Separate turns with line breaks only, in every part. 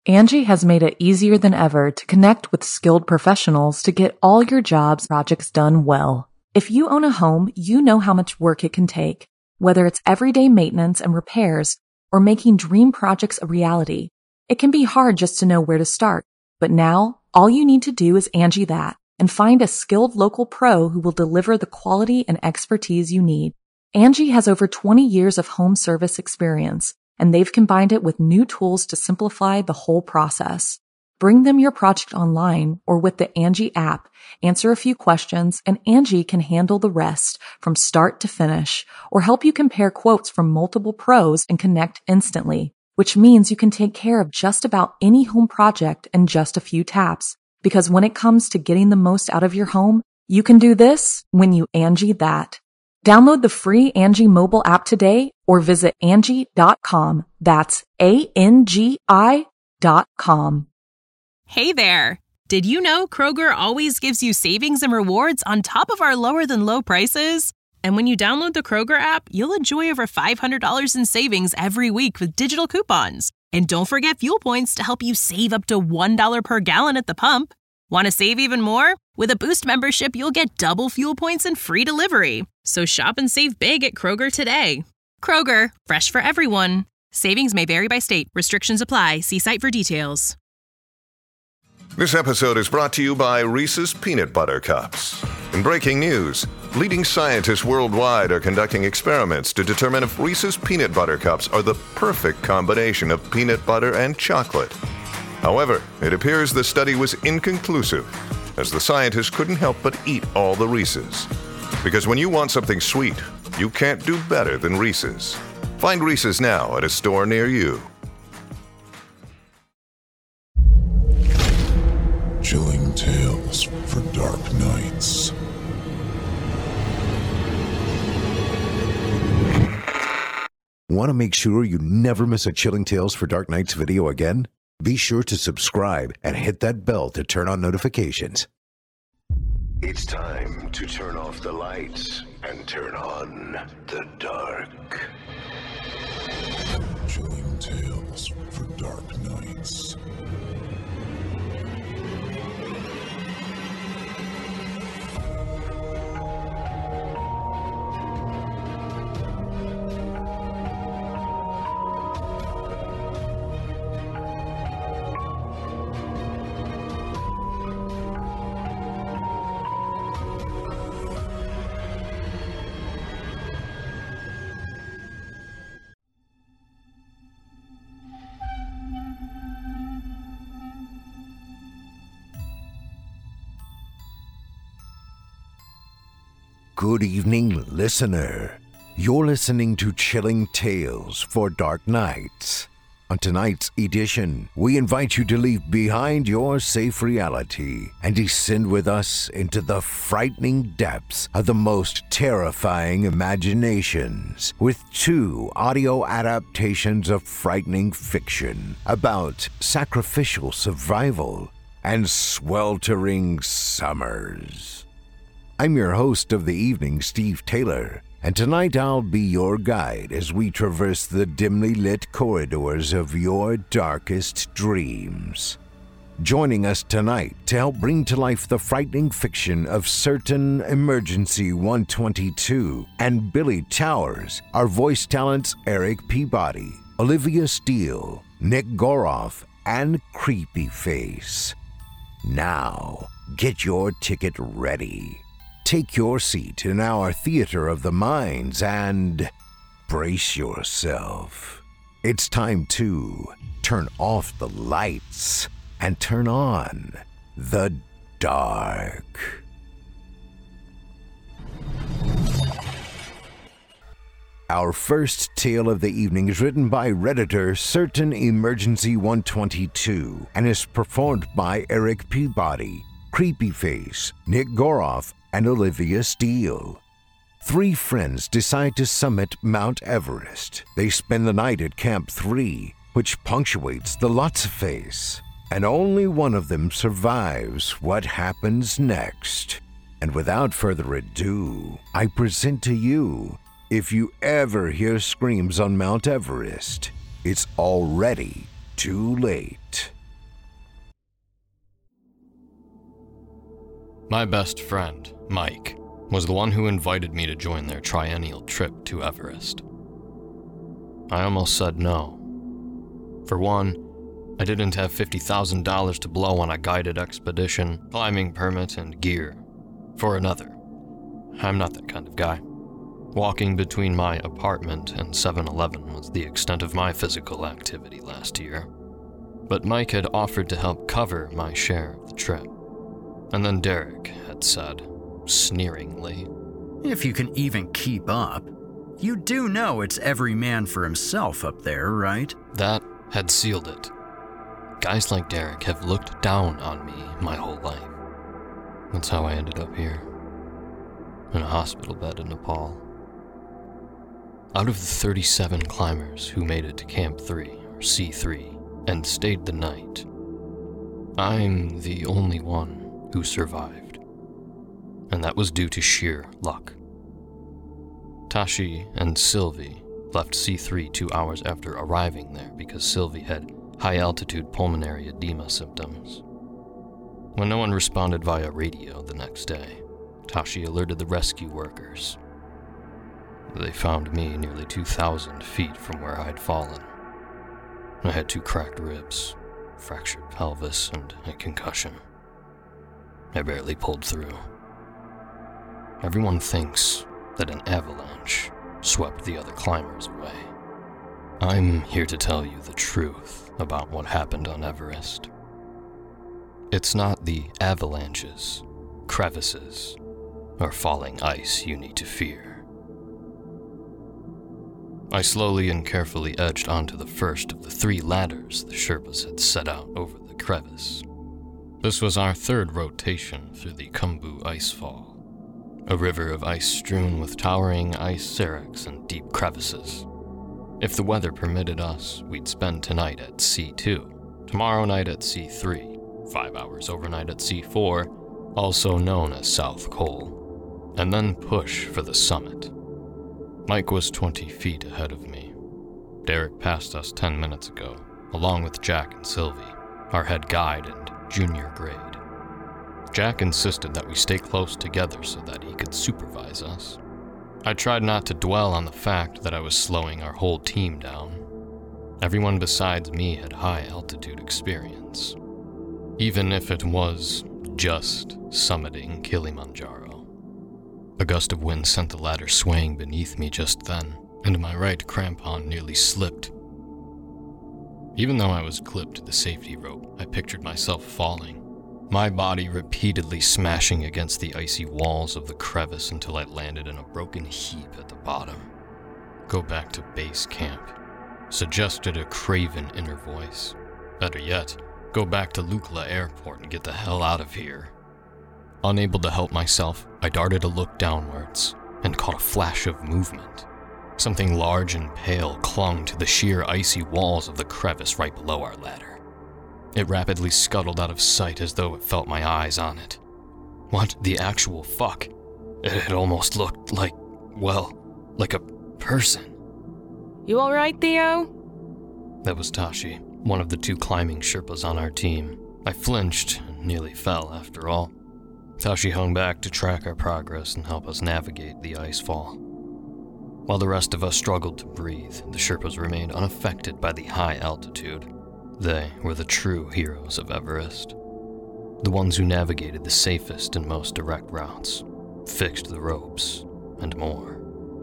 Angie has made it easier than ever to connect with skilled professionals to get all your jobs projects done well. If you own a home, you know how much work it can take, whether it's everyday maintenance and repairs or making dream projects a reality. It can be hard just to know where to start, but now all you need to do is Angie that and find a skilled local pro who will deliver the quality and expertise you need. Angie has over 20 years of home service experience, and they've combined it with new tools to simplify the whole process. Bring them your project online or with the Angie app, answer a few questions, and Angie can handle the rest from start to finish or help you compare quotes from multiple pros and connect instantly, which means you can take care of just about any home project in just a few taps. Because when it comes to getting the most out of your home, you can do this when you Angie that. Download the free Angie mobile app today or visit Angie.com. That's ANGI.com.
Hey there! Did you know Kroger always gives you savings and rewards on top of our lower-than-low prices? And when you download the Kroger app, you'll enjoy over $500 in savings every week with digital coupons. And don't forget fuel points to help you save up to $1 per gallon at the pump. Want to save even more? With a Boost membership, you'll get double fuel points and free delivery. So shop and save big at Kroger today. Kroger, fresh for everyone. Savings may vary by state. Restrictions apply. See site for details.
This episode is brought to you by Reese's Peanut Butter Cups. In breaking news, leading scientists worldwide are conducting experiments to determine if Reese's Peanut Butter Cups are the perfect combination of peanut butter and chocolate. However, it appears the study was inconclusive, as the scientists couldn't help but eat all the Reese's. Because when you want something sweet, you can't do better than Reese's. Find Reese's now at a store near you.
Chilling tales for dark nights.
Want to make sure you never miss a Chilling Tales for Dark Nights video again? Be sure to subscribe and hit that bell to turn on notifications.
It's time to turn off the lights and turn on the dark.
Chilling tales for dark nights.
Good evening, listener. You're listening to Chilling Tales for Dark Nights. On tonight's edition, we invite you to leave behind your safe reality and descend with us into the frightening depths of the most terrifying imaginations with two audio adaptations of frightening fiction about sacrificial survival and sweltering summers. I'm your host of the evening, Steve Taylor, and tonight I'll be your guide as we traverse the dimly lit corridors of your darkest dreams. Joining us tonight to help bring to life the frightening fiction of certain Emergency 122 and Billy Towers are voice talents Eric Peabody, Olivia Steele, Nick Goroff, and Creepy Face. Now, get your ticket ready. Take your seat in our theater of the minds and brace yourself. It's time to turn off the lights and turn on the dark. Our first tale of the evening is written by Redditor Certain Emergency 122 and is performed by Eric Peabody, Creepy Face, Nick Goroff, and Olivia Steele. Three friends decide to summit Mount Everest. They spend the night at Camp 3, which punctuates the Lhotse phase, and only one of them survives what happens next. And without further ado, I present to you, if you ever hear screams on Mount Everest, it's already too late.
My best friend, Mike, was the one who invited me to join their triennial trip to Everest. I almost said no. For one, I didn't have $50,000 to blow on a guided expedition, climbing permit, and gear. For another, I'm not that kind of guy. Walking between my apartment and 7-Eleven was the extent of my physical activity last year. But Mike had offered to help cover my share of the trip. And then Derek had said, sneeringly,
"If you can even keep up. You do know it's every man for himself up there, right?"
That had sealed it. Guys like Derek have looked down on me my whole life. That's how I ended up here, in a hospital bed in Nepal. Out of the 37 climbers who made it to Camp 3, or C3, and stayed the night, I'm the only one who survived. And that was due to sheer luck. Tashi and Sylvie left C3 2 hours after arriving there because Sylvie had high-altitude pulmonary edema symptoms. When no one responded via radio the next day, Tashi alerted the rescue workers. They found me nearly 2,000 feet from where I'd fallen. I had 2 cracked ribs, fractured pelvis, and a concussion. I barely pulled through. Everyone thinks that an avalanche swept the other climbers away. I'm here to tell you the truth about what happened on Everest. It's not the avalanches, crevices, or falling ice you need to fear. I slowly and carefully edged onto the first of the 3 ladders the Sherpas had set out over the crevice. This was our 3rd rotation through the Khumbu Icefall, a river of ice strewn with towering ice seracs and deep crevices. If the weather permitted us, we'd spend tonight at C2, tomorrow night at C3, 5 hours overnight at C4, also known as South Col, and then push for the summit. Mike was 20 feet ahead of me. Derek passed us 10 minutes ago, along with Jack and Sylvie, our head guide and junior grade. Jack insisted that we stay close together so that he could supervise us. I tried not to dwell on the fact that I was slowing our whole team down. Everyone besides me had high-altitude experience, even if it was just summiting Kilimanjaro. A gust of wind sent the ladder swaying beneath me just then, and my right crampon nearly slipped. Even though I was clipped to the safety rope, I pictured myself falling, my body repeatedly smashing against the icy walls of the crevice until I landed in a broken heap at the bottom. "Go back to base camp," suggested a craven inner voice. Better yet, go back to Lukla Airport and get the hell out of here. Unable to help myself, I darted a look downwards and caught a flash of movement. Something large and pale clung to the sheer icy walls of the crevice right below our ladder. It rapidly scuttled out of sight as though it felt my eyes on it. What the actual fuck? It almost looked like, well, like a person.
"You alright, Theo?"
That was Tashi, one of the 2 climbing Sherpas on our team. I flinched and nearly fell after all. Tashi hung back to track our progress and help us navigate the icefall. While the rest of us struggled to breathe, the Sherpas remained unaffected by the high altitude. They were the true heroes of Everest. The ones who navigated the safest and most direct routes, fixed the ropes, and more.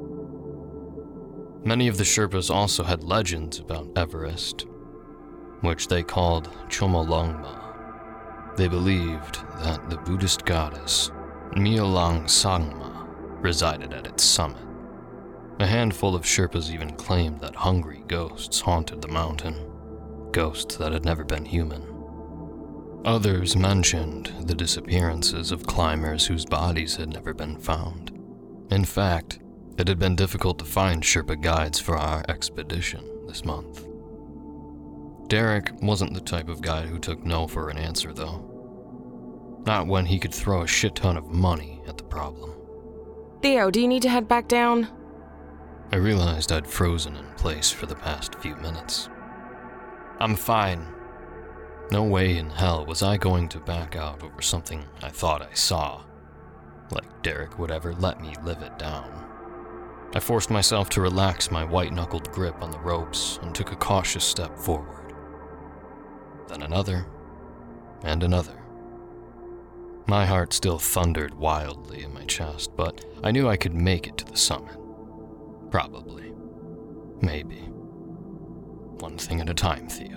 Many of the Sherpas also had legends about Everest, which they called Chomolungma. They believed that the Buddhist goddess Myolang Sangma resided at its summit. A handful of Sherpas even claimed that hungry ghosts haunted the mountain, ghosts that had never been human. Others mentioned the disappearances of climbers whose bodies had never been found. In fact, it had been difficult to find Sherpa guides for our expedition this month. Derek wasn't the type of guy who took no for an answer, though. Not when he could throw a shit ton of money at the problem.
"Theo, do you need to head back down?"
I realized I'd frozen in place for the past few minutes. "I'm fine," No way in hell was I going to back out over something I thought I saw. Like Derek would ever let me live it down. I forced myself to relax my white-knuckled grip on the ropes and took a cautious step forward. Then another, and another. My heart still thundered wildly in my chest, but I knew I could make it to the summit. Probably. Maybe. One thing at a time, Theo.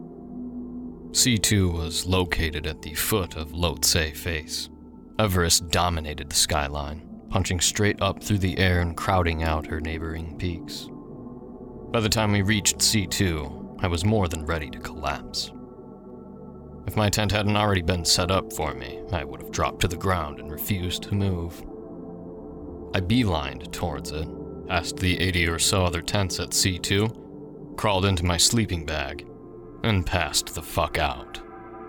C2 was located at the foot of Lhotse Face. Everest dominated the skyline, punching straight up through the air and crowding out her neighboring peaks. By the time we reached C2, I was more than ready to collapse. If my tent hadn't already been set up for me, I would have dropped to the ground and refused to move. I beelined towards it, past the 80 or so other tents at C2, crawled into my sleeping bag, and passed the fuck out.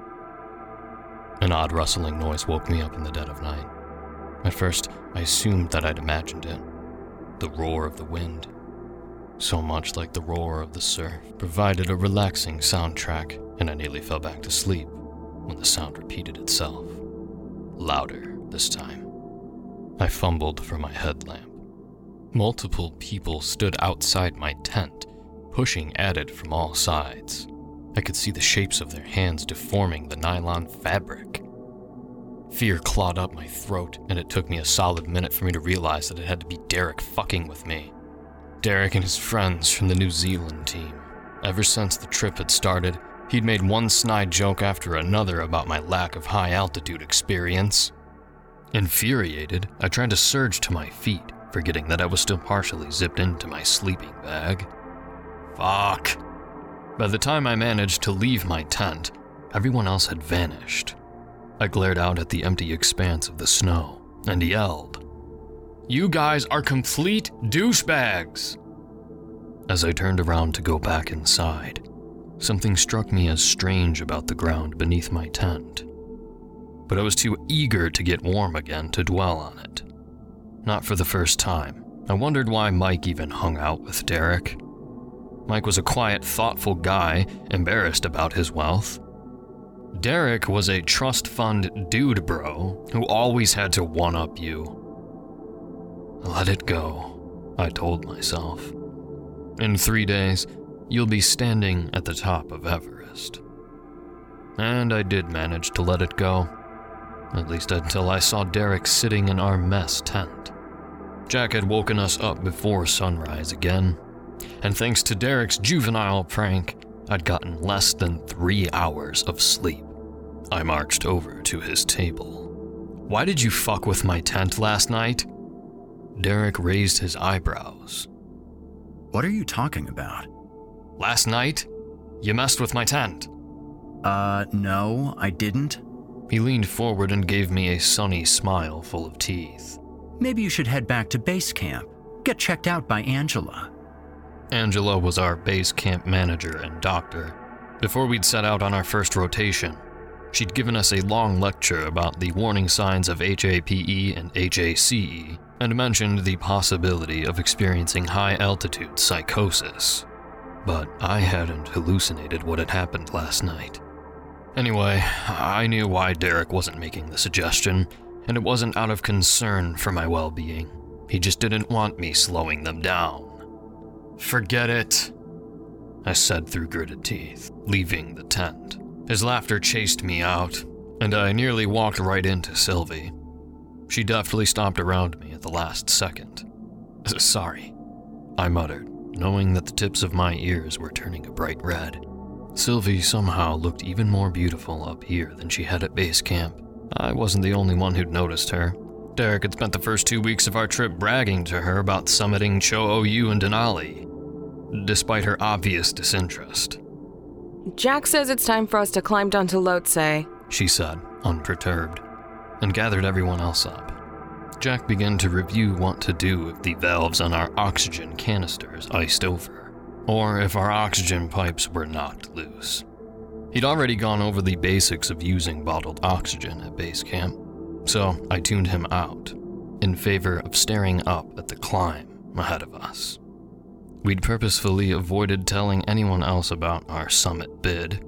An odd rustling noise woke me up in the dead of night. At first, I assumed that I'd imagined it. The roar of the wind, so much like the roar of the surf, provided a relaxing soundtrack, and I nearly fell back to sleep when the sound repeated itself. Louder this time. I fumbled for my headlamp. Multiple people stood outside my tent, pushing at it from all sides. I could see the shapes of their hands deforming the nylon fabric. Fear clawed up my throat, and it took me a solid minute for me to realize that it had to be Derek fucking with me. Derek and his friends from the New Zealand team. Ever since the trip had started, he'd made one snide joke after another about my lack of high-altitude experience. Infuriated, I tried to surge to my feet, forgetting that I was still partially zipped into my sleeping bag. Fuck. By the time I managed to leave my tent, everyone else had vanished. I glared out at the empty expanse of the snow and yelled, "You guys are complete douchebags!" As I turned around to go back inside, something struck me as strange about the ground beneath my tent. But I was too eager to get warm again to dwell on it. Not for the first time, I wondered why Mike even hung out with Derek. Mike was a quiet, thoughtful guy, embarrassed about his wealth. Derek was a trust fund dude bro who always had to one-up you. Let it go, I told myself. In 3 days, you'll be standing at the top of Everest. And I did manage to let it go, at least until I saw Derek sitting in our mess tent. Jack had woken us up before sunrise again, and thanks to Derek's juvenile prank, I'd gotten less than 3 hours of sleep. I marched over to his table. "Why did you fuck with my tent last night?" Derek raised his eyebrows.
What are you talking about?
Last night, you messed with my tent.
No, I didn't.
He leaned forward and gave me a sunny smile full of teeth.
Maybe you should head back to base camp. Get checked out by Angela.
Angela was our base camp manager and doctor. Before we'd set out on our first rotation, she'd given us a long lecture about the warning signs of HAPE and HACE, and mentioned the possibility of experiencing high-altitude psychosis. But I hadn't hallucinated what had happened last night. Anyway, I knew why Derek wasn't making the suggestion, and it wasn't out of concern for my well-being. He just didn't want me slowing them down. "Forget it," I said through gritted teeth, leaving the tent. His laughter chased me out, and I nearly walked right into Sylvie. She deftly stopped around me at the last second. "Sorry," I muttered, knowing that the tips of my ears were turning a bright red. Sylvie somehow looked even more beautiful up here than she had at base camp. I wasn't the only one who'd noticed her. Derek had spent the first 2 weeks of our trip bragging to her about summiting Cho-Oyu and Denali, despite her obvious disinterest.
Jack says it's time for us to climb down to Lhotse,
she said, unperturbed, and gathered everyone else up. Jack began to review what to do if the valves on our oxygen canisters iced over, or if our oxygen pipes were knocked loose. He'd already gone over the basics of using bottled oxygen at base camp, so I tuned him out, in favor of staring up at the climb ahead of us. We'd purposefully avoided telling anyone else about our summit bid,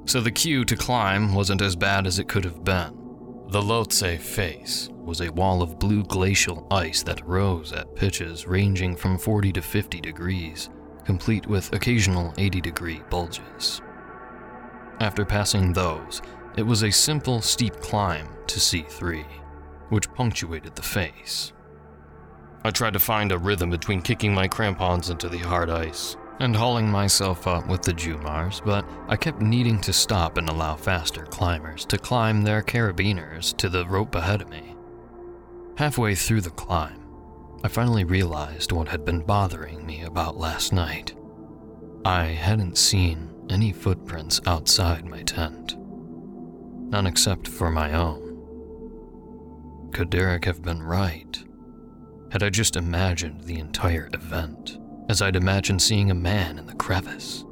so the queue to climb wasn't as bad as it could have been. The Lhotse face was a wall of blue glacial ice that rose at pitches ranging from 40 to 50 degrees, complete with occasional 80-degree bulges. After passing those, it was a simple, steep climb to C3, which punctuated the face. I tried to find a rhythm between kicking my crampons into the hard ice and hauling myself up with the Jumars, but I kept needing to stop and allow faster climbers to climb their carabiners to the rope ahead of me. Halfway through the climb, I finally realized what had been bothering me about last night. I hadn't seen any footprints outside my tent. None except for my own. Could Derek have been right? Had I just imagined the entire event, as I'd imagined seeing a man in the crevice?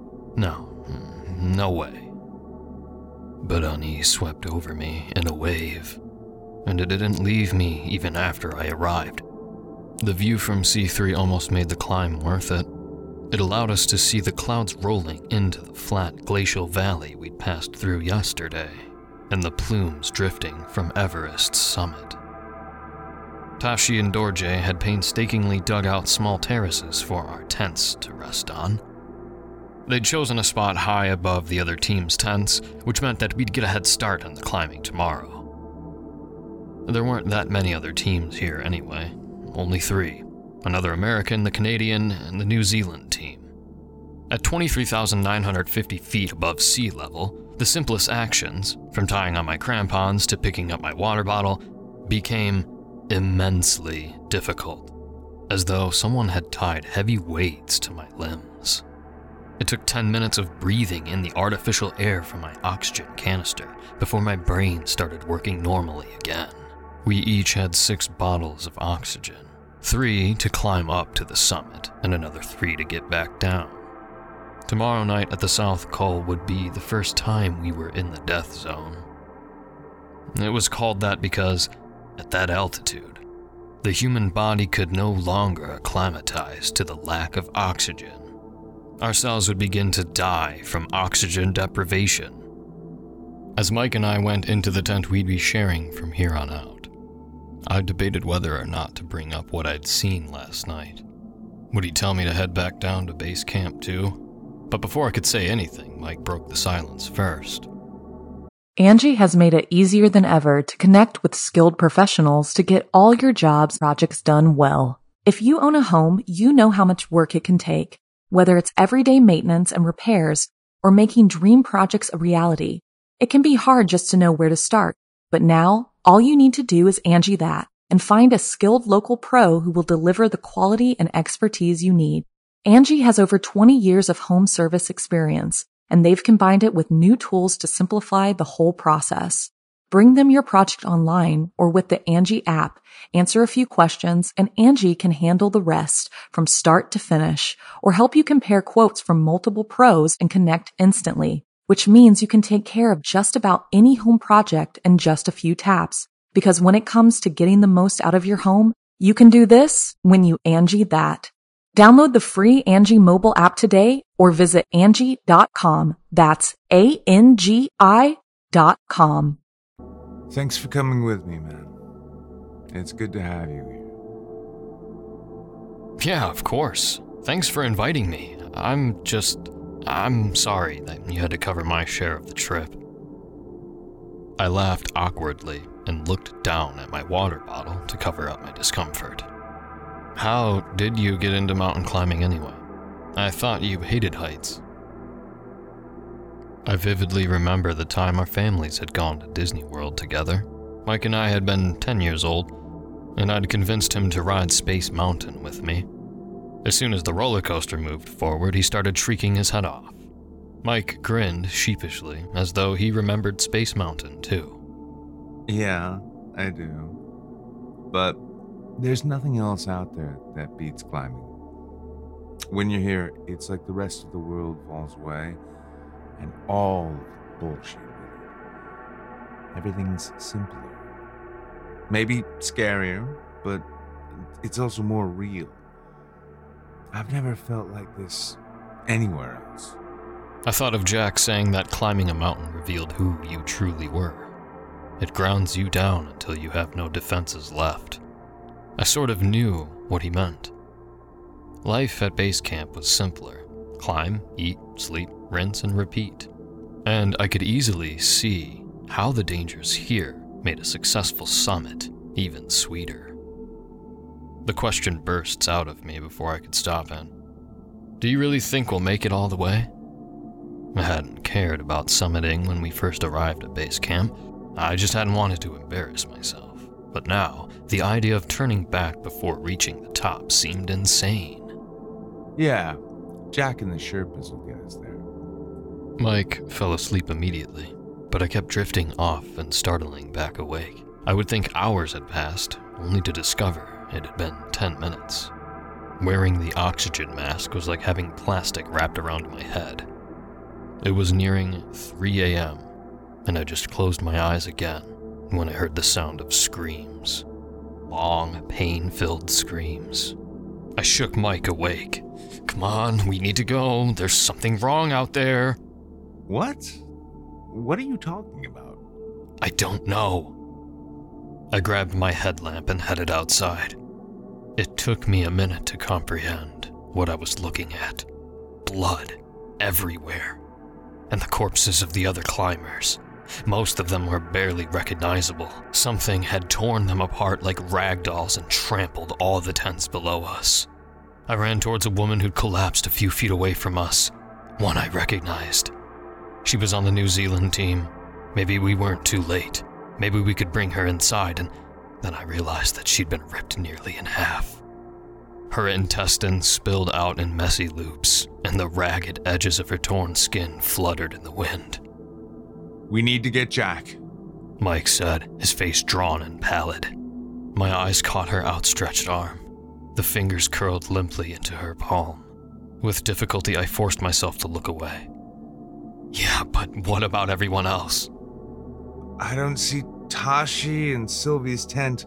No way. But unease swept over me in a wave, and it didn't leave me even after I arrived. The view from C3 almost made the climb worth it. It allowed us to see the clouds rolling into the flat glacial valley we'd passed through yesterday, and the plumes drifting from Everest's summit. Tashi and Dorje had painstakingly dug out small terraces for our tents to rest on. They'd chosen a spot high above the other team's tents, which meant that we'd get a head start on the climbing tomorrow. There weren't that many other teams here anyway, only 3. Another American, the Canadian, and the New Zealand team. At 23,950 feet above sea level, the simplest actions, from tying on my crampons to picking up my water bottle, became immensely difficult, as though someone had tied heavy weights to my limbs. It took 10 minutes of breathing in the artificial air from my oxygen canister before my brain started working normally again. We each had 6 bottles of oxygen, 3 to climb up to the summit, and another 3 to get back down. Tomorrow night at the South Col would be the first time we were in the death zone. It was called that because, at that altitude, the human body could no longer acclimatize to the lack of oxygen. Our cells would begin to die from oxygen deprivation. As Mike and I went into the tent we'd be sharing from here on out, I debated whether or not to bring up what I'd seen last night. Would he tell me to head back down to base camp too? But before I could say anything, Mike broke the silence first.
Angie has made it easier than ever to connect with skilled professionals to get all your jobs projects done well. If you own a home, you know how much work it can take, whether it's everyday maintenance and repairs or making dream projects a reality. It can be hard just to know where to start, but now all you need to do is Angie that and find a skilled local pro who will deliver the quality and expertise you need. Angie has over 20 years of home service experience, and they've combined it with new tools to simplify the whole process. Bring them your project online or with the Angie app, answer a few questions, and Angie can handle the rest from start to finish, or help you compare quotes from multiple pros and connect instantly, which means you can take care of just about any home project in just a few taps. Because when it comes to getting the most out of your home, you can do this when you Angie that. Download the free Angie mobile app today or visit Angie.com. That's ANGI.com.
Thanks for coming with me, man. It's good to have you here.
Yeah, of course. Thanks for inviting me. I'm sorry that you had to cover my share of the trip. I laughed awkwardly and looked down at my water bottle to cover up my discomfort. How did you get into mountain climbing anyway? I thought you hated heights. I vividly remember the time our families had gone to Disney World together. Mike and I had been 10 years old, and I'd convinced him to ride Space Mountain with me. As soon as the roller coaster moved forward, he started shrieking his head off. Mike grinned sheepishly, as though he remembered Space Mountain too.
Yeah, I do. But there's nothing else out there that beats climbing. When you're here, it's like the rest of the world falls away, and all bullshit. Everything's simpler. Maybe scarier, but it's also more real. I've never felt like this anywhere else.
I thought of Jack saying that climbing a mountain revealed who you truly were. It grounds you down until you have no defenses left. I sort of knew what he meant. Life at base camp was simpler. Climb, eat, sleep, rinse, and repeat. And I could easily see how the dangers here made a successful summit even sweeter. The question bursts out of me before I could stop it. Do you really think we'll make it all the way? I hadn't cared about summiting when we first arrived at base camp. I just hadn't wanted to embarrass myself. But now, the idea of turning back before reaching the top seemed insane.
Yeah, Jack and the Sherpas will get us there.
Mike fell asleep immediately, but I kept drifting off and startling back awake. I would think hours had passed, only to discover it had been 10 minutes. Wearing the oxygen mask was like having plastic wrapped around my head. It was nearing 3 a.m., and I just closed my eyes again when I heard the sound of screams. Long, pain-filled screams. I shook Mike awake. Come on, we need to go. There's something wrong out there.
What? What are you talking about?
I don't know. I grabbed my headlamp and headed outside. It took me a minute to comprehend what I was looking at. Blood everywhere, and the corpses of the other climbers. Most of them were barely recognizable. Something had torn them apart like rag dolls and trampled all the tents below us. I ran towards a woman who'd collapsed a few feet away from us, one I recognized. She was on the New Zealand team. Maybe we weren't too late. Maybe we could bring her inside, and then I realized that she'd been ripped nearly in half. Her intestines spilled out in messy loops, and the ragged edges of her torn skin fluttered in the wind.
We need to get Jack,
Mike said, his face drawn and pallid. My eyes caught her outstretched arm. The fingers curled limply into her palm. With difficulty, I forced myself to look away. Yeah, but what about everyone else?
I don't see Tashi and Sylvie's tent,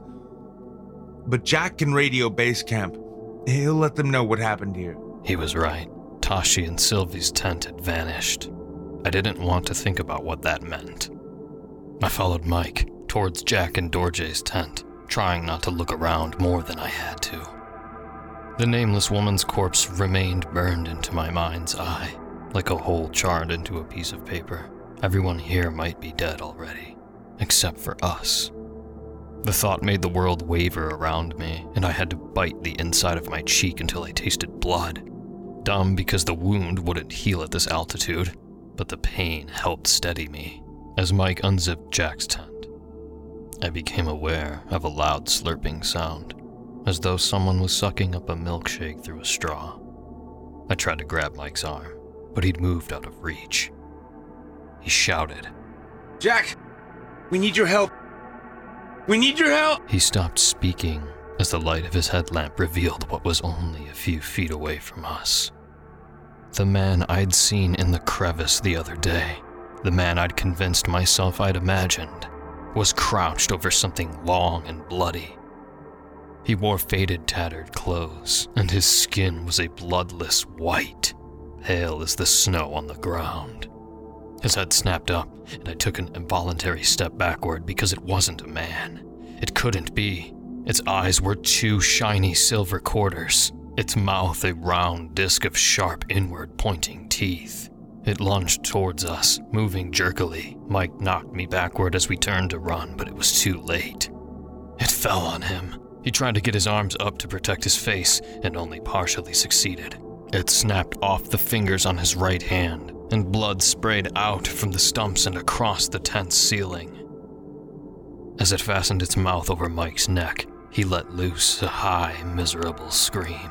but Jack can radio base camp. He'll let them know what happened here.
He was right. Tashi and Sylvie's tent had vanished. I didn't want to think about what that meant. I followed Mike towards Jack and Dorje's tent, trying not to look around more than I had to. The nameless woman's corpse remained burned into my mind's eye, like a hole charred into a piece of paper. Everyone here might be dead already, except for us. The thought made the world waver around me, and I had to bite the inside of my cheek until I tasted blood. Dumb because the wound wouldn't heal at this altitude, but the pain helped steady me. As Mike unzipped Jack's tent, I became aware of a loud slurping sound, as though someone was sucking up a milkshake through a straw. I tried to grab Mike's arm, but he'd moved out of reach. He shouted,
"Jack, we need your help! We need your help!"
He stopped speaking as the light of his headlamp revealed what was only a few feet away from us. The man I'd seen in the crevice the other day, the man I'd convinced myself I'd imagined, was crouched over something long and bloody. He wore faded, tattered clothes, and his skin was a bloodless white, pale as the snow on the ground. His head snapped up, and I took an involuntary step backward because it wasn't a man. It couldn't be. Its eyes were two shiny silver quarters, its mouth a round disc of sharp inward-pointing teeth. It lunged towards us, moving jerkily. Mike knocked me backward as we turned to run, but it was too late. It fell on him. He tried to get his arms up to protect his face, and only partially succeeded. It snapped off the fingers on his right hand, and blood sprayed out from the stumps and across the tent's ceiling. As it fastened its mouth over Mike's neck, he let loose a high, miserable scream.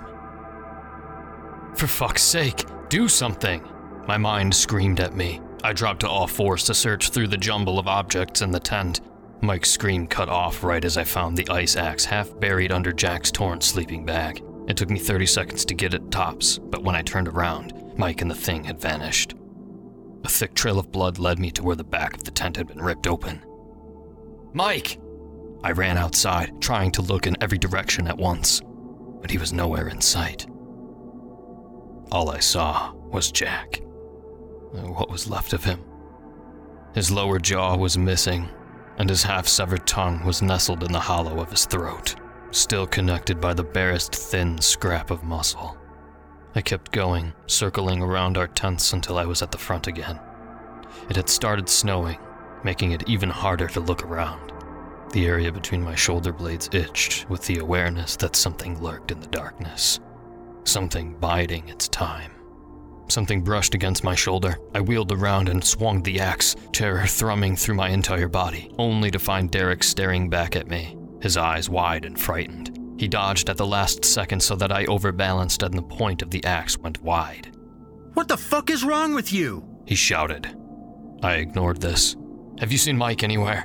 For fuck's sake, do something! My mind screamed at me. I dropped to all fours to search through the jumble of objects in the tent. Mike's scream cut off right as I found the ice axe half buried under Jack's torn sleeping bag. It took me 30 seconds to get it tops, but when I turned around, Mike and the thing had vanished. A thick trail of blood led me to where the back of the tent had been ripped open. Mike! I ran outside, trying to look in every direction at once, but he was nowhere in sight. All I saw was Jack. what was left of him. His lower jaw was missing, and his half-severed tongue was nestled in the hollow of his throat, still connected by the barest thin scrap of muscle. I kept going, circling around our tents until I was at the front again. It had started snowing, making it even harder to look around. The area between my shoulder blades itched with the awareness that something lurked in the darkness. Something biding its time. Something brushed against my shoulder. I wheeled around and swung the axe, terror thrumming through my entire body, only to find Derek staring back at me, his eyes wide and frightened. He dodged at the last second so that I overbalanced and the point of the axe went wide.
"What the fuck is wrong with you?"
he shouted. I ignored this. "Have you seen Mike anywhere?"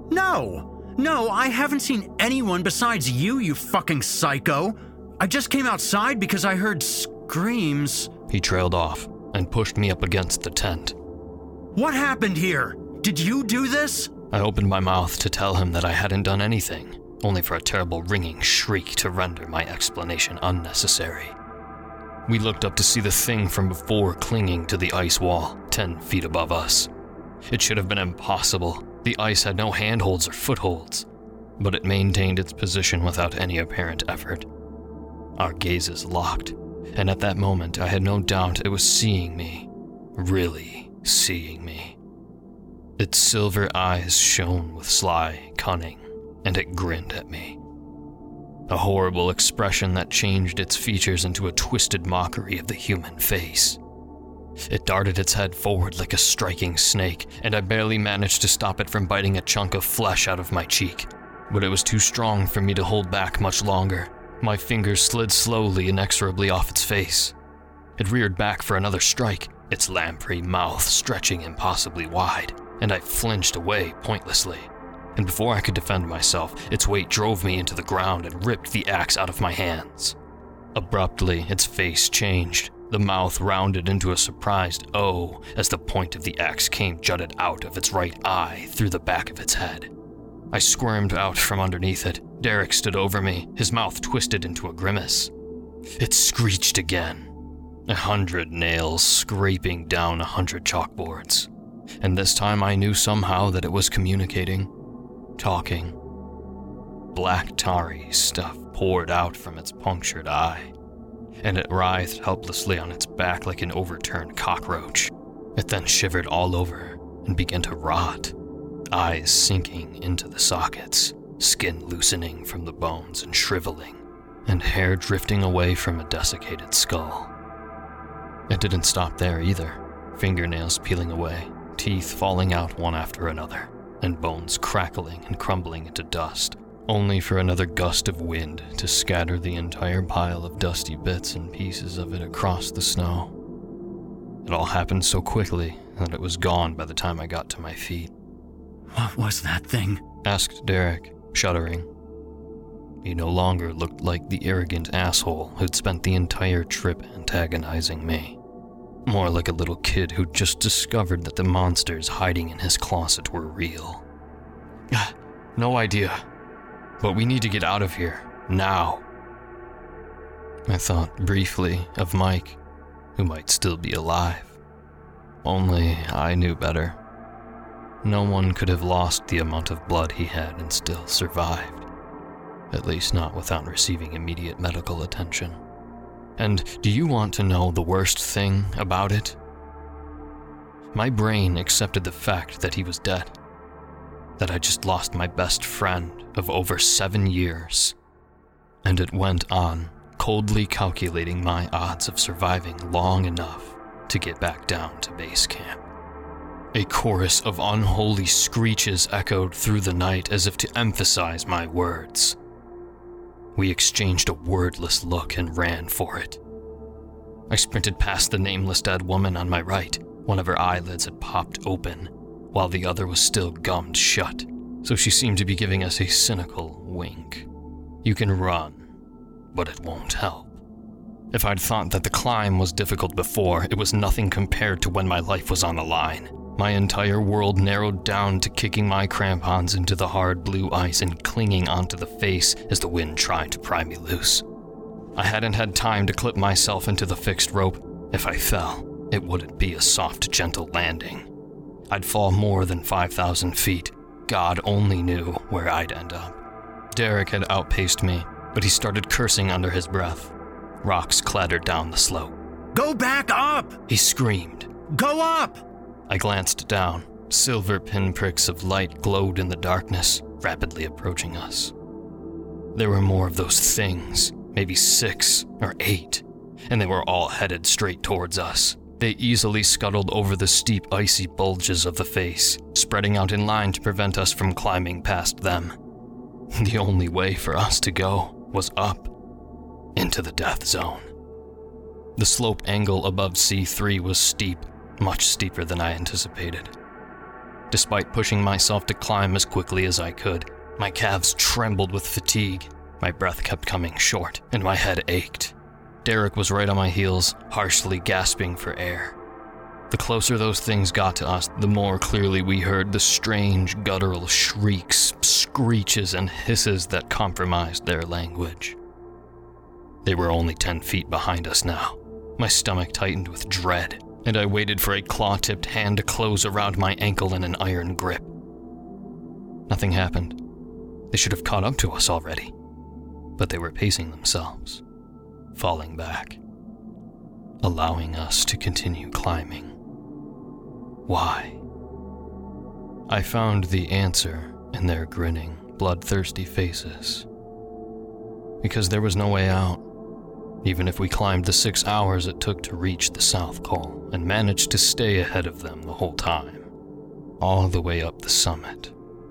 No, I haven't seen anyone besides you fucking psycho. I just came outside because I heard screams."
He trailed off and pushed me up against the tent.
"What happened here? Did you do this?"
I opened my mouth to tell him that I hadn't done anything, only for a terrible ringing shriek to render my explanation unnecessary. We looked up to see the thing from before clinging to the ice wall, 10 feet above us. It should have been impossible. The ice had no handholds or footholds, but it maintained its position without any apparent effort. Our gazes locked, and at that moment I had no doubt it was seeing me, really seeing me. Its silver eyes shone with sly cunning, and it grinned at me. A horrible expression that changed its features into a twisted mockery of the human face. It darted its head forward like a striking snake, and I barely managed to stop it from biting a chunk of flesh out of my cheek. But it was too strong for me to hold back much longer. My fingers slid slowly, inexorably off its face. It reared back for another strike, its lamprey mouth stretching impossibly wide, and I flinched away pointlessly. And before I could defend myself, its weight drove me into the ground and ripped the axe out of my hands. Abruptly, its face changed. The mouth rounded into a surprised O as the point of the axe came jutted out of its right eye through the back of its head. I squirmed out from underneath it. Derek stood over me, his mouth twisted into a grimace. It screeched again, 100 nails scraping down 100 chalkboards. And this time I knew somehow that it was communicating, talking. Black tarry stuff poured out from its punctured eye, and it writhed helplessly on its back like an overturned cockroach. It then shivered all over and began to rot, eyes sinking into the sockets, skin loosening from the bones and shriveling, and hair drifting away from a desiccated skull. It didn't stop there either, fingernails peeling away, teeth falling out one after another, and bones crackling and crumbling into dust, only for another gust of wind to scatter the entire pile of dusty bits and pieces of it across the snow. It all happened so quickly that it was gone by the time I got to my feet.
"What was that thing?"
asked Derek, shuddering. He no longer looked like the arrogant asshole who'd spent the entire trip antagonizing me. More like a little kid who'd just discovered that the monsters hiding in his closet were real. "No idea. But we need to get out of here, now." I thought briefly of Mike, who might still be alive. Only I knew better. No one could have lost the amount of blood he had and still survived. At least not without receiving immediate medical attention. And do you want to know the worst thing about it? My brain accepted the fact that he was dead. That I just lost my best friend of over 7 years. And it went on, coldly calculating my odds of surviving long enough to get back down to base camp. A chorus of unholy screeches echoed through the night as if to emphasize my words. We exchanged a wordless look and ran for it. I sprinted past the nameless dead woman on my right. One of her eyelids had popped open, while the other was still gummed shut, so she seemed to be giving us a cynical wink. You can run, but it won't help. If I'd thought that the climb was difficult before, it was nothing compared to when my life was on the line. My entire world narrowed down to kicking my crampons into the hard blue ice and clinging onto the face as the wind tried to pry me loose. I hadn't had time to clip myself into the fixed rope. If I fell, It wouldn't be a soft, gentle landing. I'd fall more than 5,000 feet. God only knew where I'd end up. Derek had outpaced me, but he started cursing under his breath. Rocks clattered down the slope.
Go back up!
He screamed.
Go up!
I glanced down. Silver pinpricks of light glowed in the darkness, rapidly approaching us. There were more of those things, maybe 6 or 8, and they were all headed straight towards us. They easily scuttled over the steep, icy bulges of the face, spreading out in line to prevent us from climbing past them. The only way for us to go was up, into the death zone. The slope angle above C3 was steep, much steeper than I anticipated. Despite pushing myself to climb as quickly as I could, my calves trembled with fatigue, my breath kept coming short, and my head ached. Derek was right on my heels, harshly gasping for air. The closer those things got to us, the more clearly we heard the strange, guttural shrieks, screeches, and hisses that compromised their language. They were only 10 feet behind us now. My stomach tightened with dread, and I waited for a claw-tipped hand to close around my ankle in an iron grip. Nothing happened. They should have caught up to us already, but they were pacing themselves, falling back, allowing us to continue climbing. Why? I found the answer in their grinning, bloodthirsty faces. Because there was no way out. Even if we climbed the 6 hours it took to reach the South Pole and managed to stay ahead of them the whole time, all the way up the summit.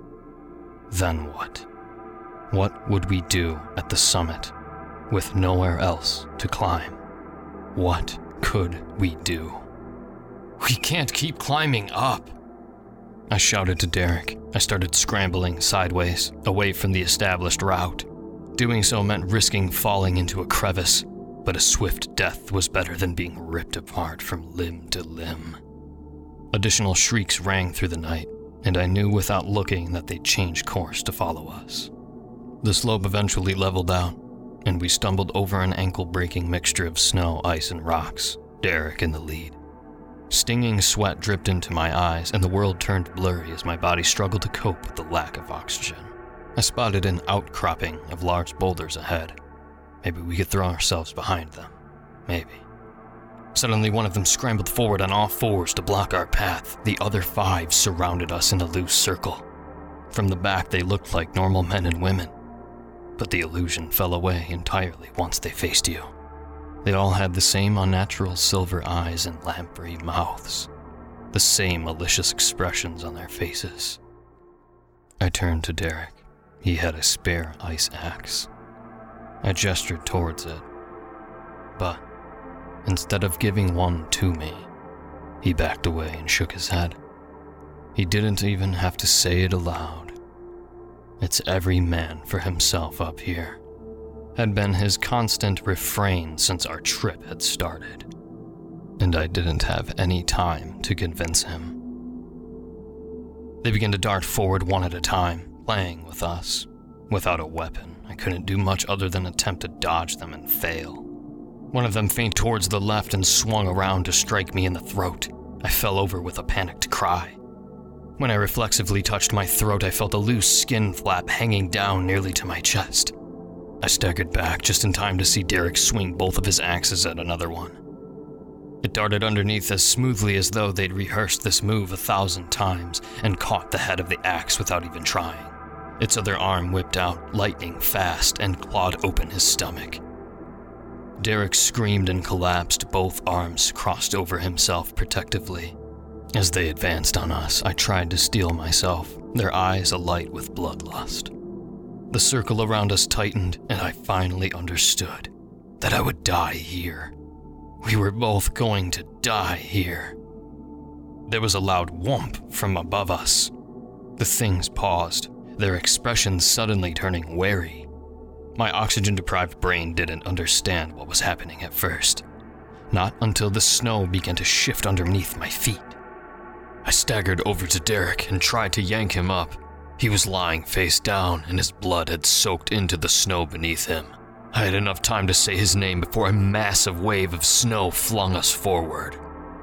Then what? What would we do at the summit with nowhere else to climb? What could we do? We can't keep climbing up! I shouted to Derek. I started scrambling sideways, away from the established route. Doing so meant risking falling into a crevice, but a swift death was better than being ripped apart from limb to limb. Additional shrieks rang through the night, and I knew without looking that they'd changed course to follow us. The slope eventually leveled out, and we stumbled over an ankle-breaking mixture of snow, ice, and rocks, Derek in the lead. Stinging sweat dripped into my eyes, and the world turned blurry as my body struggled to cope with the lack of oxygen. I spotted an outcropping of large boulders ahead. Maybe we could throw ourselves behind them. Maybe. Suddenly, one of them scrambled forward on all fours to block our path. The other 5 surrounded us in a loose circle. From the back, they looked like normal men and women. But the illusion fell away entirely once they faced you. They all had the same unnatural silver eyes and lamprey mouths. The same malicious expressions on their faces. I turned to Derek. He had a spare ice axe. I gestured towards it, but instead of giving one to me, he backed away and shook his head. He didn't even have to say it aloud. It's every man for himself up here, had been his constant refrain since our trip had started, and I didn't have any time to convince him. They began to dart forward one at a time, playing with us. Without a weapon, I couldn't do much other than attempt to dodge them and fail. One of them feigned towards the left and swung around to strike me in the throat. I fell over with a panicked cry. When I reflexively touched my throat, I felt a loose skin flap hanging down nearly to my chest. I staggered back just in time to see Derek swing both of his axes at another one. It darted underneath as smoothly as though they'd rehearsed this move 1,000 times and caught the head of the axe without even trying. Its other arm whipped out, lightning fast, and clawed open his stomach. Derek screamed and collapsed, both arms crossed over himself protectively. As they advanced on us, I tried to steel myself, their eyes alight with bloodlust. The circle around us tightened, and I finally understood that I would die here. We were both going to die here. There was a loud whomp from above us. The things paused, their expressions suddenly turning wary. My oxygen-deprived brain didn't understand what was happening at first. Not until the snow began to shift underneath my feet. I staggered over to Derek and tried to yank him up. He was lying face down, and his blood had soaked into the snow beneath him. I had enough time to say his name before a massive wave of snow flung us forward.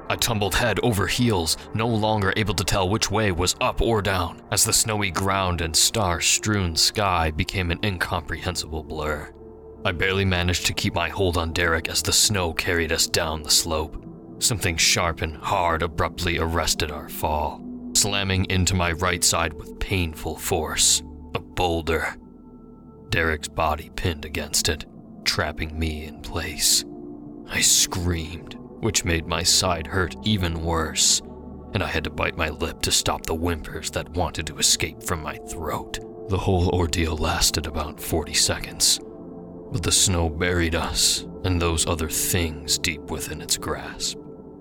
I tumbled head over heels, no longer able to tell which way was up or down, as the snowy ground and star-strewn sky became an incomprehensible blur. I barely managed to keep my hold on Derek as the snow carried us down the slope. Something sharp and hard abruptly arrested our fall, slamming into my right side with painful force. A boulder. Derek's body pinned against it, trapping me in place. I screamed, which made my side hurt even worse, and I had to bite my lip to stop the whimpers that wanted to escape from my throat. The whole ordeal lasted about 40 seconds, but the snow buried us and those other things deep within its grasp.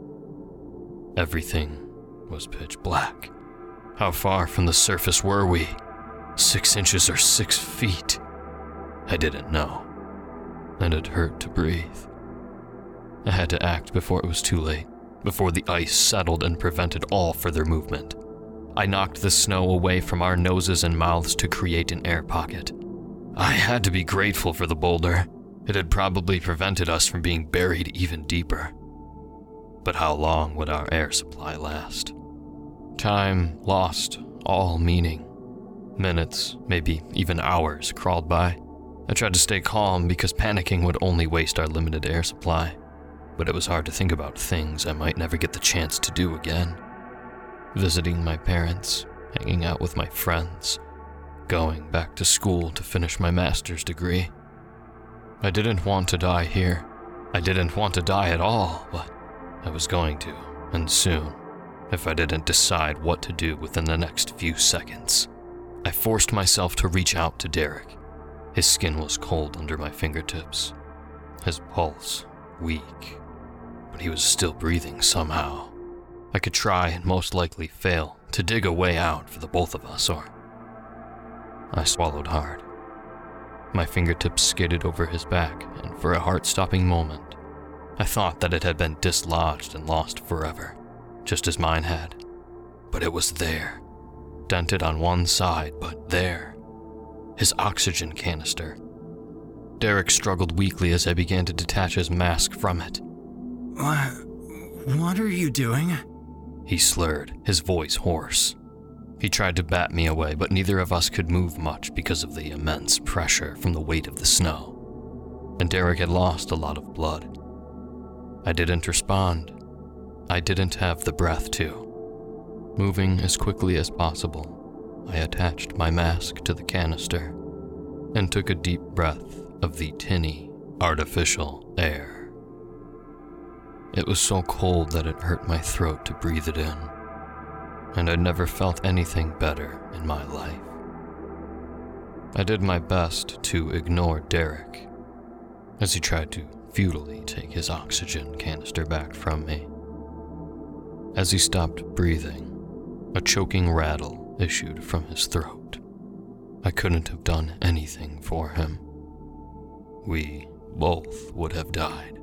Everything was pitch black. How far from the surface were we? 6 inches or 6 feet? I didn't know, and it hurt to breathe. I had to act before it was too late, before the ice settled and prevented all further movement. I knocked the snow away from our noses and mouths to create an air pocket. I had to be grateful for the boulder. It had probably prevented us from being buried even deeper. But how long would our air supply last? Time lost all meaning. Minutes, maybe even hours, crawled by. I tried to stay calm because panicking would only waste our limited air supply. But it was hard to think about things I might never get the chance to do again. Visiting my parents, hanging out with my friends, going back to school to finish my master's degree. I didn't want to die here. I didn't want to die at all, but I was going to, and soon, if I didn't decide what to do within the next few seconds. I forced myself to reach out to Derek. His skin was cold under my fingertips, his pulse weak, but he was still breathing somehow. I could try and most likely fail to dig a way out for the both of us, or... I swallowed hard. My fingertips skidded over his back, and for a heart-stopping moment, I thought that it had been dislodged and lost forever, just as mine had. But it was there, dented on one side, but there. His oxygen canister. Derek struggled weakly as I began to detach his mask from it.
What are you doing?
He slurred, his voice hoarse. He tried to bat me away, but neither of us could move much because of the immense pressure from the weight of the snow. And Derek had lost a lot of blood. I didn't respond. I didn't have the breath to. Moving as quickly as possible, I attached my mask to the canister and took a deep breath of the tinny, artificial air. It was so cold that it hurt my throat to breathe it in, and I'd never felt anything better in my life. I did my best to ignore Derek as he tried to futilely take his oxygen canister back from me. As he stopped breathing, a choking rattle issued from his throat. I couldn't have done anything for him. We both would have died.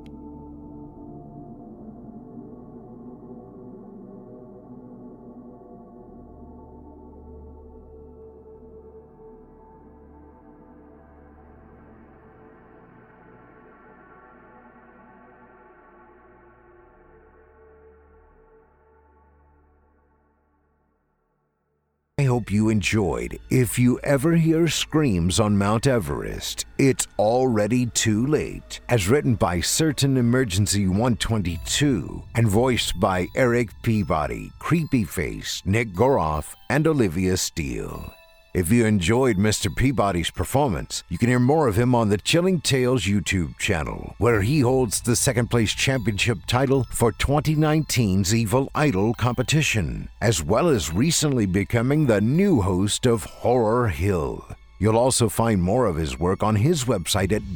I hope you enjoyed. If you ever hear screams on Mount Everest, it's already too late. As written by Certain Emergency 122 and voiced by Eric Peabody, Creepyface, Nick Goroff, and Olivia Steele. If you enjoyed Mr. Peabody's performance, you can hear more of him on the Chilling Tales YouTube channel, where he holds the second-place championship title for 2019's Evil Idol competition, as well as recently becoming the new host of Horror Hill. You'll also find more of his work on his website at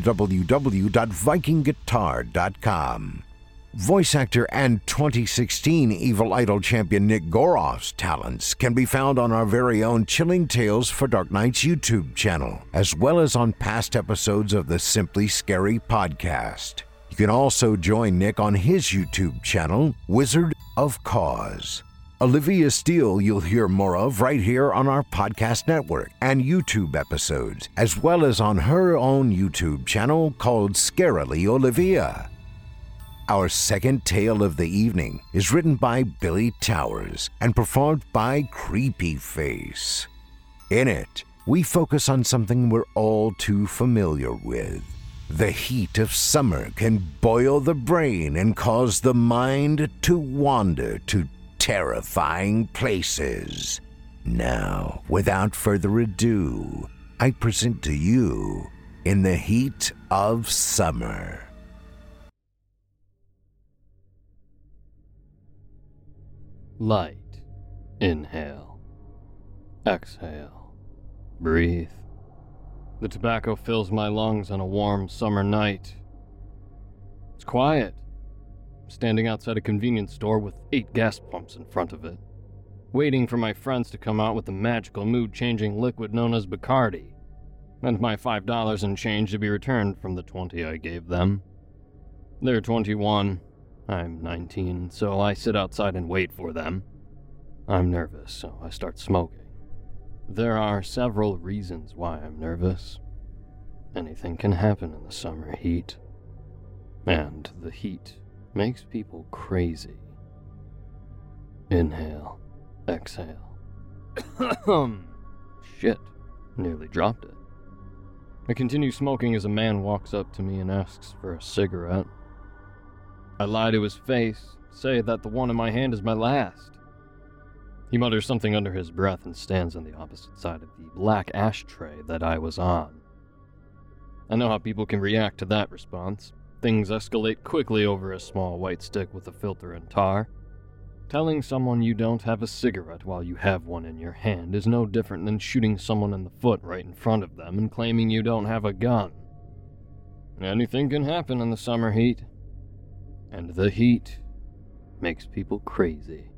www.vikingguitar.com. Voice actor and 2016 Evil Idol champion Nick Goroff's talents can be found on our very own Chilling Tales for Dark Nights YouTube channel, as well as on past episodes of the Simply Scary podcast. You can also join Nick on his YouTube channel, Wizard of Cause. Olivia Steele you'll hear more of right here on our podcast network and YouTube episodes, as well as on her own YouTube channel called Scarily Olivia. Our second tale of the evening is written by Billy Towers and performed by Creepy Face. In it, we focus on something we're all too familiar with. The heat of summer can boil the brain and cause the mind to wander to terrifying places. Now, without further ado, I present to you In the Heat of Summer.
Light. Inhale. Exhale. Breathe. The tobacco fills my lungs on a warm summer night. It's quiet. I'm standing outside a convenience store with 8 gas pumps in front of it, waiting for my friends to come out with the magical mood-changing liquid known as Bacardi, and my $5 and change to be returned from the 20 I gave them. They're 21. I'm 19, so I sit outside and wait for them. I'm nervous, so I start smoking. There are several reasons why I'm nervous. Anything can happen in the summer heat. And the heat makes people crazy. Inhale. Exhale. Shit. Nearly dropped it. I continue smoking as a man walks up to me and asks for a cigarette. I lie to his face, say that the one in my hand is my last. He mutters something under his breath and stands on the opposite side of the black ashtray that I was on. I know how people can react to that response. Things escalate quickly over a small white stick with a filter and tar. Telling someone you don't have a cigarette while you have one in your hand is no different than shooting someone in the foot right in front of them and claiming you don't have a gun. Anything can happen in the summer heat. And the heat makes people crazy.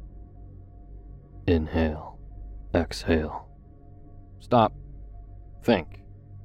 Inhale. Exhale. Stop. Think.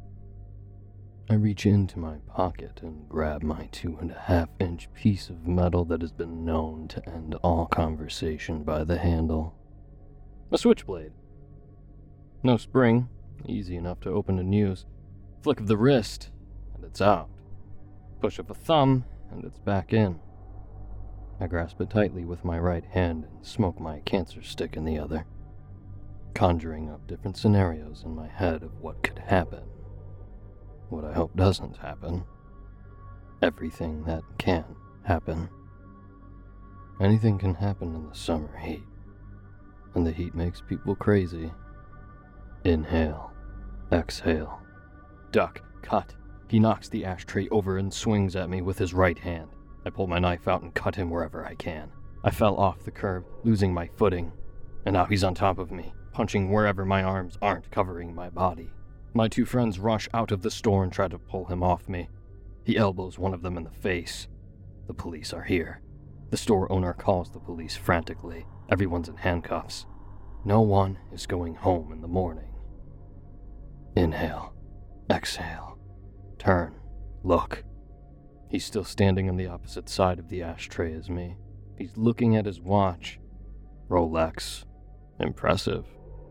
I reach into my pocket and grab my 2.5-inch piece of metal that has been known to end all conversation by the handle. A switchblade. No spring, easy enough to open and use. Flick of the wrist, and it's out. Push of a thumb, and it's back in. I grasp it tightly with my right hand and smoke my cancer stick in the other, conjuring up different scenarios in my head of what could happen. What I hope doesn't happen. Everything that can happen. Anything can happen in the summer heat, and the heat makes people crazy. Inhale. Exhale. Duck. Cut. He knocks the ashtray over and swings at me with his right hand. I pull my knife out and cut him wherever I can. I fell off the curb, losing my footing, and now he's on top of me, punching wherever my arms aren't covering my body. My 2 friends rush out of the store and try to pull him off me. He elbows one of them in the face. The police are here. The store owner calls the police frantically. Everyone's in handcuffs. No one is going home in the morning. Inhale. Exhale. Turn. Look. He's still standing on the opposite side of the ashtray as me. He's looking at his watch. Rolex. Impressive.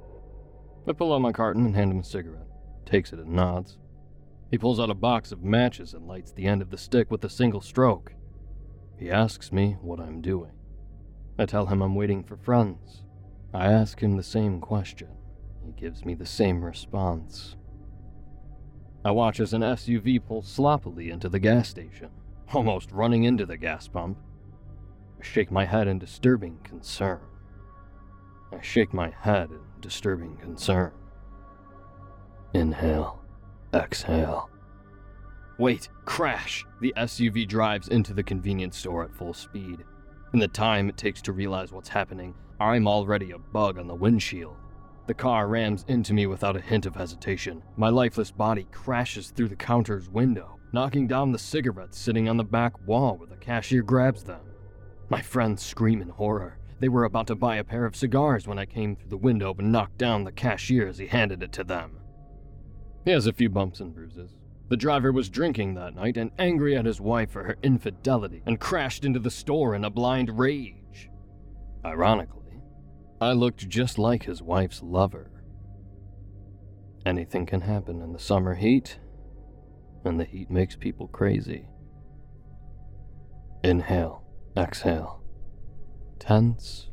I pull out my carton and hand him a cigarette. Takes it and nods. He pulls out a box of matches and lights the end of the stick with a single stroke. He asks me what I'm doing. I tell him I'm waiting for friends. I ask him the same question. He gives me the same response. I watch as an SUV pulls sloppily into the gas station, almost running into the gas pump. I shake my head in disturbing concern. Inhale. Exhale. Wait, crash! The SUV drives into the convenience store at full speed. In the time it takes to realize what's happening, I'm already a bug on the windshield. The car rams into me without a hint of hesitation. My lifeless body crashes through the counter's window, knocking down the cigarettes sitting on the back wall where the cashier grabs them. My friends scream in horror. They were about to buy a pair of cigars when I came through the window and knocked down the cashier as he handed it to them. He has a few bumps and bruises. The driver was drinking that night and angry at his wife for her infidelity and crashed into the store in a blind rage. Ironically, I looked just like his wife's lover. Anything can happen in the summer heat, and the heat makes people crazy. Inhale, exhale. Tense.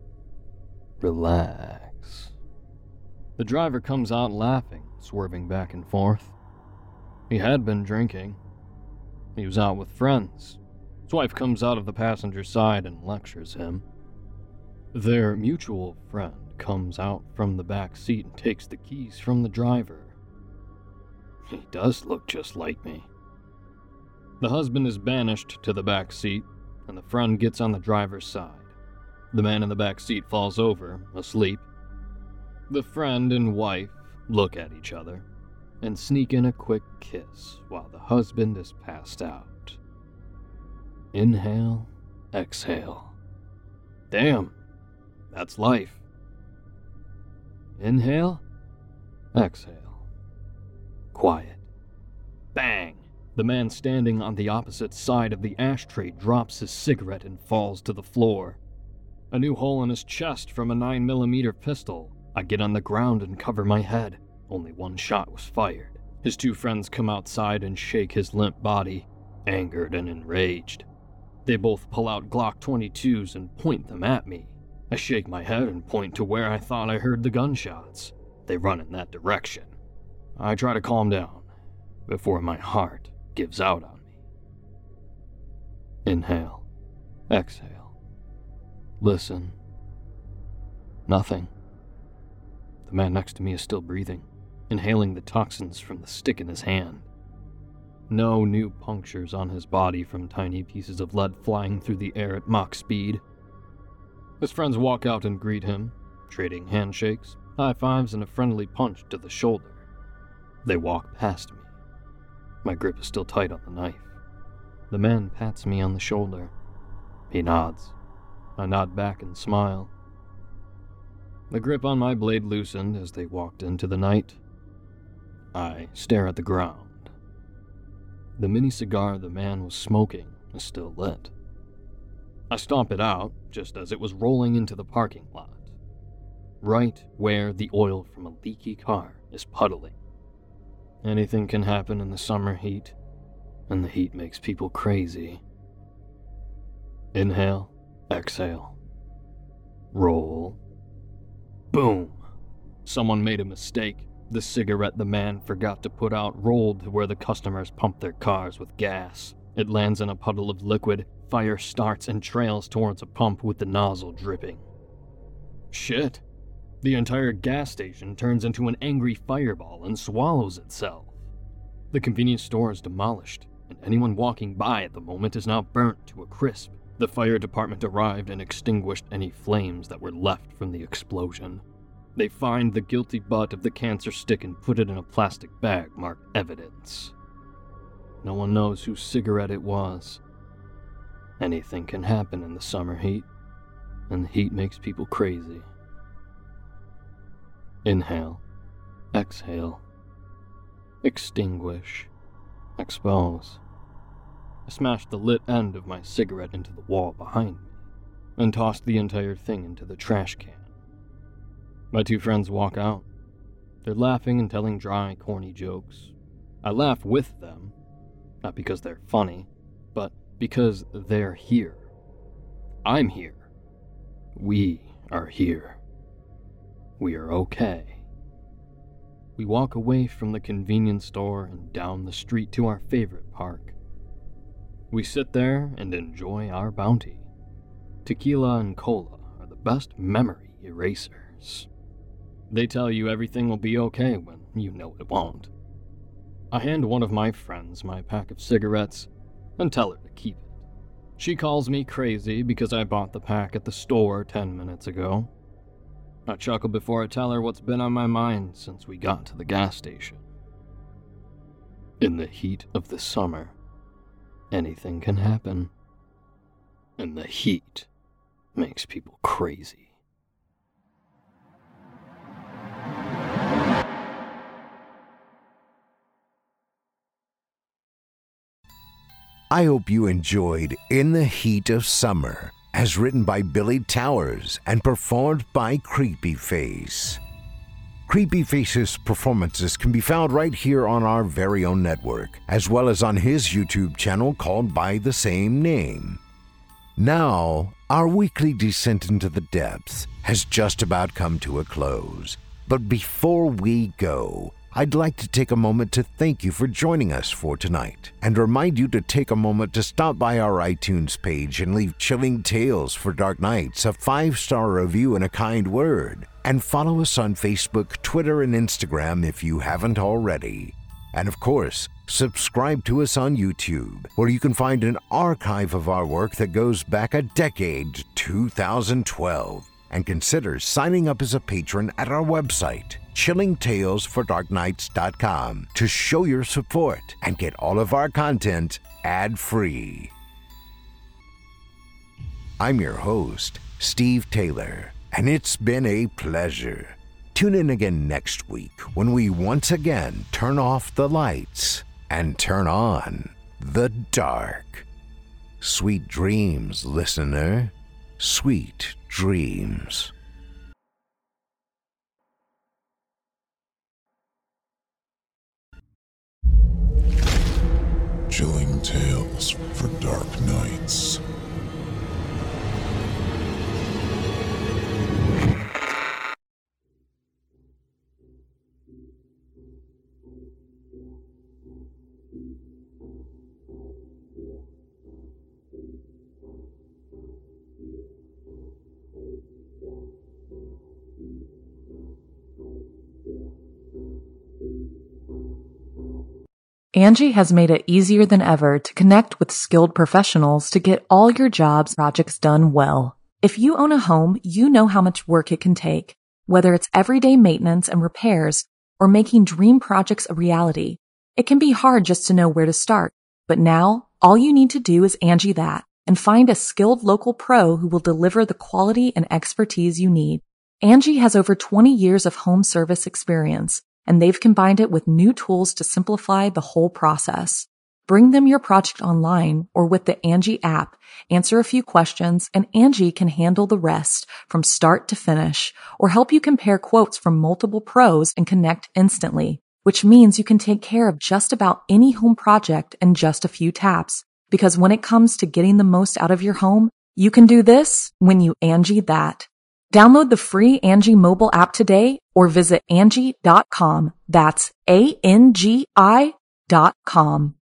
Relax. The driver comes out laughing, swerving back and forth. He had been drinking. He was out with friends. His wife comes out of the passenger side and lectures him. Their mutual friend comes out from the back seat and takes the keys from the driver. He does look just like me. The husband is banished to the back seat, and the friend gets on the driver's side. The man in the back seat falls over, asleep. The friend and wife look at each other and sneak in a quick kiss while the husband is passed out. Inhale, exhale. Damn, that's life. Inhale, exhale. Quiet. Bang! The man standing on the opposite side of the ashtray drops his cigarette and falls to the floor. A new hole in his chest from a 9mm pistol. I get on the ground and cover my head. Only one shot was fired. His two friends come outside and shake his limp body, angered and enraged. They both pull out Glock 22s and point them at me. I shake my head and point to where I thought I heard the gunshots. They run in that direction. I try to calm down before my heart gives out on me. Inhale, exhale. Listen. Nothing. The man next to me is still breathing, inhaling the toxins from the stick in his hand. No new punctures on his body from tiny pieces of lead flying through the air at Mach speed. His friends walk out and greet him, trading handshakes, high fives, and a friendly punch to the shoulder. They walk past me. My grip is still tight on the knife. The man pats me on the shoulder. He nods. I nod back and smile. The grip on my blade loosened as they walked into the night. I stare at the ground. The mini cigar the man was smoking is still lit. I stomp it out just as it was rolling into the parking lot, right where the oil from a leaky car is puddling. Anything can happen in the summer heat, and the heat makes people crazy. Inhale, exhale. Roll. Boom! Someone made a mistake. The cigarette the man forgot to put out rolled to where the customers pump their cars with gas. It lands in a puddle of liquid, fire starts and trails towards a pump with the nozzle dripping. Shit! The entire gas station turns into an angry fireball and swallows itself. The convenience store is demolished, and anyone walking by at the moment is now burnt to a crisp. The fire department arrived and extinguished any flames that were left from the explosion. They find the guilty butt of the cancer stick and put it in a plastic bag marked evidence. No one knows whose cigarette it was. Anything can happen in the summer heat, and the heat makes people crazy. Inhale, exhale, extinguish, expose. I smashed the lit end of my cigarette into the wall behind me, and tossed the entire thing into the trash can. My two friends walk out. They're laughing and telling dry, corny jokes. I laugh with them, not because they're funny, but because they're here. I'm here. We are here. We are okay. We walk away from the convenience store and down the street to our favorite park. We sit there and enjoy our bounty. Tequila and cola are the best memory erasers. They tell you everything will be okay when you know it won't. I hand one of my friends my pack of cigarettes and tell her to keep it. She calls me crazy because I bought the pack at the store 10 minutes ago. I chuckle before I tell her what's been on my mind since we got to the gas station. In the heat of the summer, anything can happen. And the heat makes people crazy.
I hope you enjoyed In the Heat of Summer, as written by Billy Towers and performed by Creepyface. Creepyface's performances can be found right here on our very own network, as well as on his YouTube channel called by the same name. Now, our weekly descent into the depths has just about come to a close. But before we go, I'd like to take a moment to thank you for joining us for tonight and remind you to take a moment to stop by our iTunes page and leave Chilling Tales for Dark Nights a 5-star review and a kind word, and follow us on Facebook, Twitter, and Instagram if you haven't already. And of course, subscribe to us on YouTube, where you can find an archive of our work that goes back a decade to 2012. And consider signing up as a patron at our website, chillingtalesfordarknights.com, to show your support and get all of our content ad-free. I'm your host, Steve Taylor, and it's been a pleasure. Tune in again next week when we once again turn off the lights and turn on the dark. Sweet dreams, listener. Sweet dreams.
Chilling Tales for Dark Nights.
Angie has made it easier than ever to connect with skilled professionals to get all your jobs projects done well. If you own a home, you know how much work it can take, whether it's everyday maintenance and repairs or making dream projects a reality. It can be hard just to know where to start, but now all you need to do is Angie that and find a skilled local pro who will deliver the quality and expertise you need. Angie has over 20 years of home service experience, and they've combined it with new tools to simplify the whole process. Bring them your project online or with the Angie app, answer a few questions, and Angie can handle the rest from start to finish, or help you compare quotes from multiple pros and connect instantly, which means you can take care of just about any home project in just a few taps. Because when it comes to getting the most out of your home, you can do this when you Angie that. Download the free Angie mobile app today or visit Angie.com. That's ANGI.com.